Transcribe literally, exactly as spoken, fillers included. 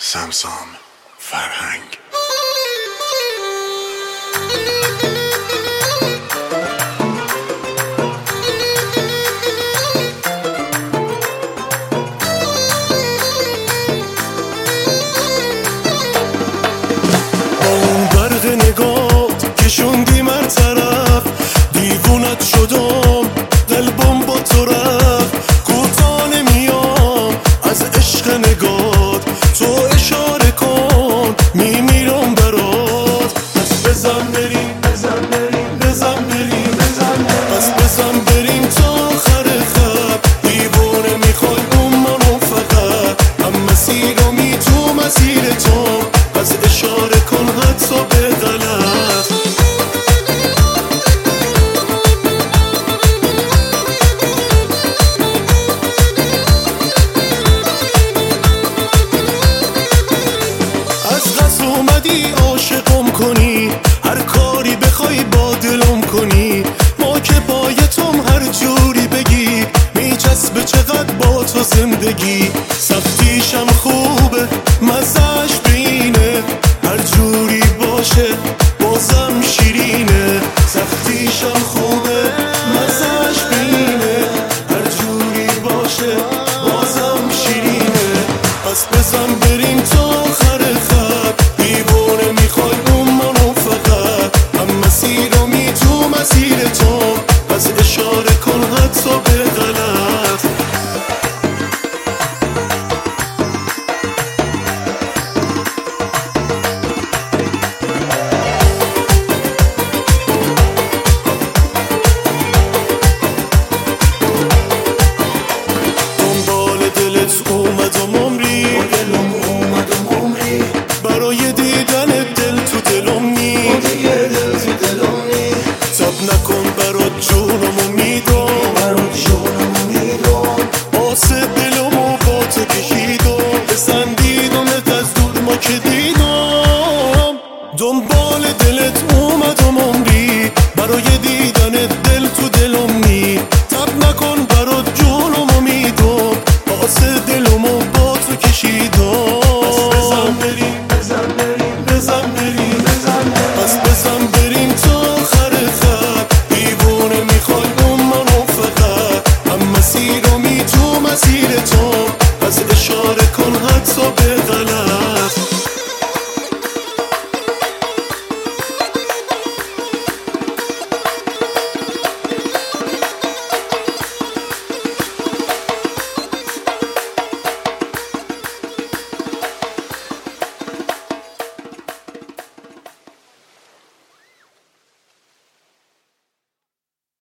سمسام فرهنگ. اون برق نگات کشوندی من طرف، دیوونت شدم قلبم با تو رفت. کوتا نمیام از عشق نگات، تو اشاره کن میمیرم برات. پس بزن بریم بزن بریم بزن بریم بزن بریم پس بزن بریم تا آخر خط. دیوونه میخوای اون منو فقط، هم مسیرمی تو مسیر تو. پس اشاره کن حتی به غلط. از قصد اومدی عاشقم کنی، هر کاری بخوای با دلم کنی. ما که بایتم هر جوری بگی، میچسبه چقدر با تو زندگی. سختیشم خوبه مزهش بینه، هر جوری باشه بازم شیرینه. سختیشم خوبه مزهش بینه، هر جوری باشه بازم شیرینه. پس بزن